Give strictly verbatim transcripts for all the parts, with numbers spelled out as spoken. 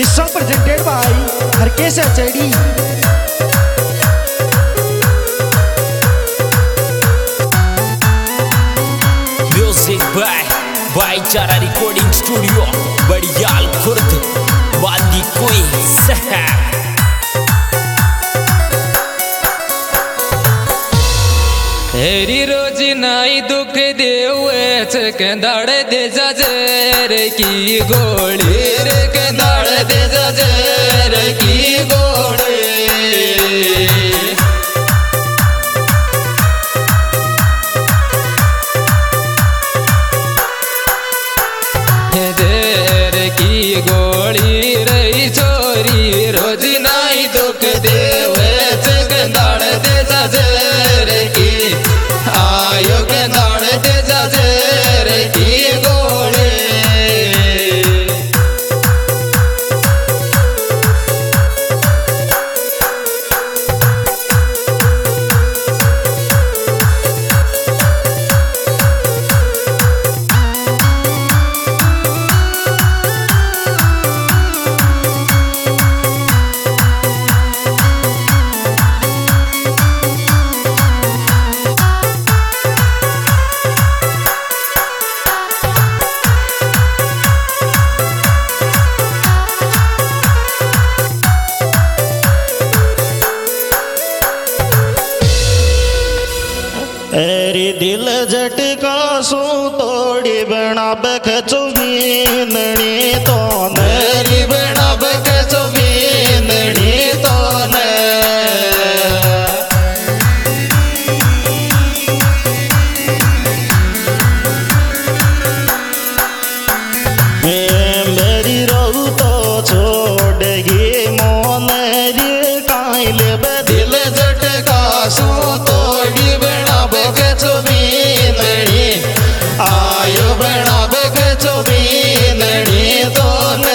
song presented by Harkesh H I D. Music by भाईचारा recording studio Badiyal Khurd Bandi queens. हेरी रोजी नाई दुख देवच कंदाड़ दे जजर की गोड़ी रे कंदाड़ दे जजर की गोड़ी देर की गोड़ी रही छोरी रोजी नाई दुख देवच कंदाड़ दे जजर की आयो कंदाड़ दे जजर की गोड़ी एरी दिल झटका सू तोड़ी बना बखचो मीनणी तो नरी बना बखचो मीनणी तो न मेरी रहू तो छोड़गी मोनरी काइल दिल झटका सू तोड़ी बना बखचो मीनणी आयो बना बखचो मीनणी तो न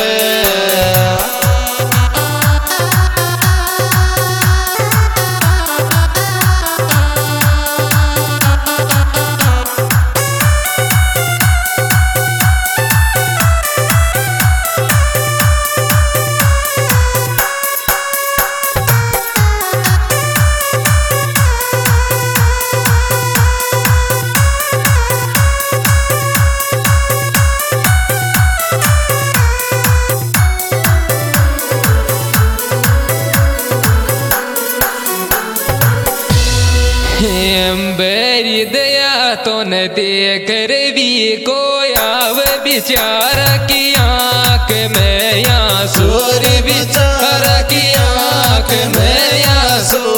बेरी दया तो न देख भी को आव बिचारा की आँख में या सूर बिचारा की आँख में या सो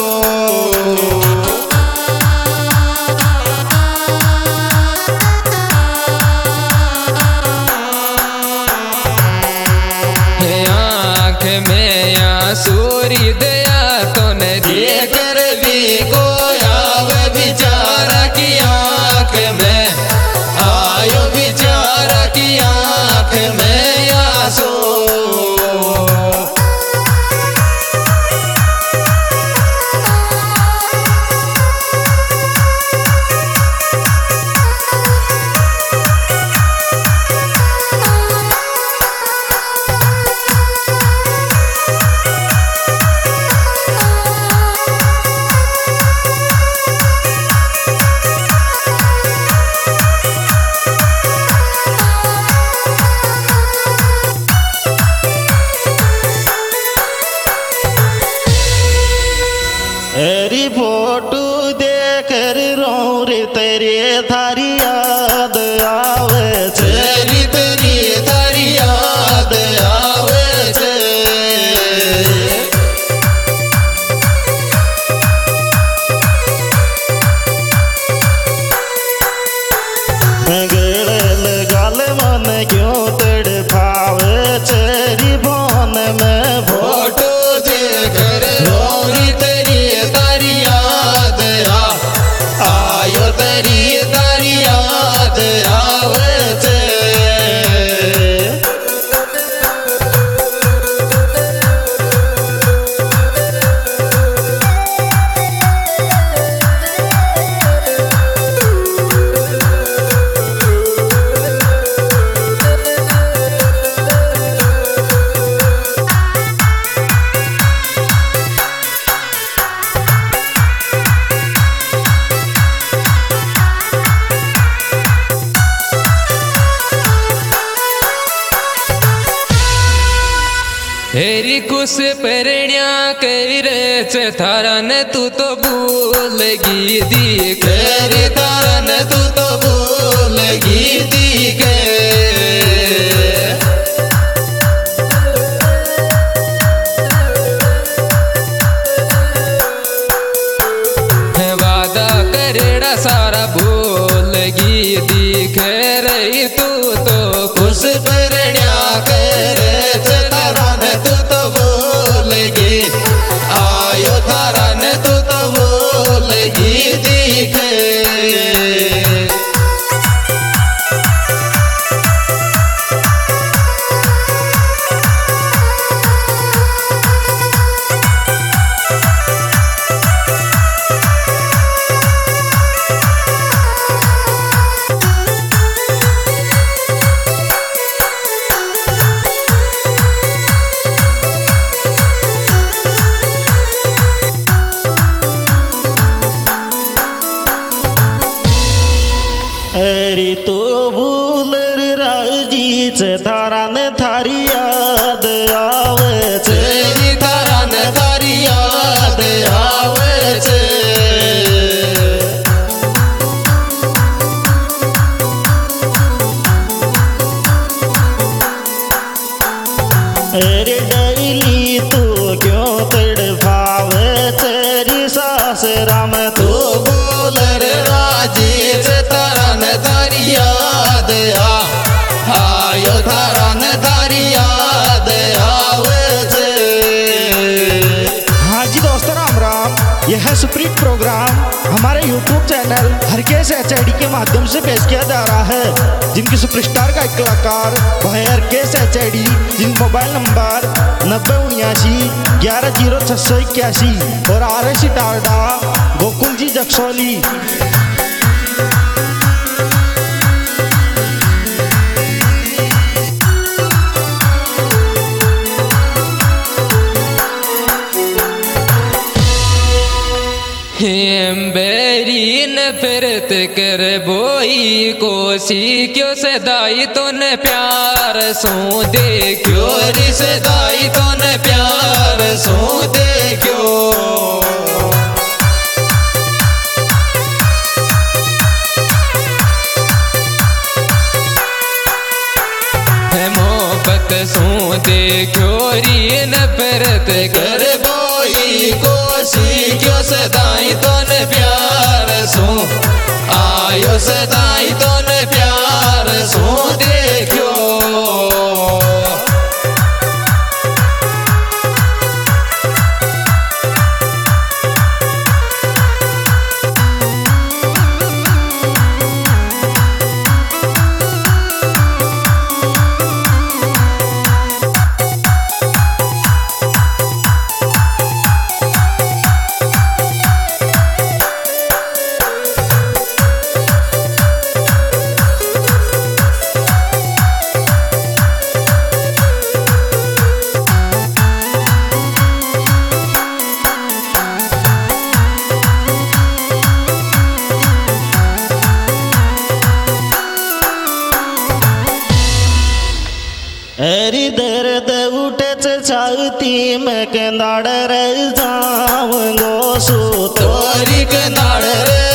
आँख में या सूरी दया तो न देख भी को बिचारा की आँख में आयो बिचारा की आँख में या सो एरी फोटो देकर रो रे तेरे थारी याद आवे तेरी तेरी थारी याद आवे गड़ल गाल मन क्यों तड़पावे तेरी बोन में फोटो देकर रो रे तेरी तारी याद आ आयो तेरी तारी याद आवे हेरी कुछ परण्या कैरच थारन तू तो भूलगी दी तेरी तारन तू तो भूलगी दी के वादा करेड़ा सारा भूलगी दिख रही तू तो कुछ परण्या कैरच थारन तू तो भूलगी आयो थारन तू तो भूलगी दी के अरे तो भूलर राजीच थारान थारी याद आवच तेरी थारान थारी याद आवच अरे डैली तू क्यों तड़फावच तेरी सास राम तू भूलर राजीच थारान थारी याद आ आयो थारान थारी याद आवच हाँ जी दोस्तों, राम राम। यह है सुप्रीत प्रोग्राम हमारे YouTube channel Harkesh H I D के माध्यम से पेश किया जा रहा है, जिनकी सुपरस्टार का एक कलाकार वह है हरकेश एच आई डी, जिन मोबाइल नंबर नब्बे उन्यासी ग्यारह जीरो छः सौ इक्यासी और आर एस टारडा गोकुल जी जक्सौली। बेरी नफरत कर बोई कोसी क्यों सदाई तो न प्यार सो दे क्यों री सदाई तो न प्यार सो दे क्यों मोहब्बत सो दे क्यों री नफरत कर कर बोई कोसी क्यों सदाई तो न प्यार सो आयो सदाई तो न प्यार सो दे क्यों हरी दर्द उठच छाती में कंदाड़ रह जाऊंगो सो तोरी कंदाड़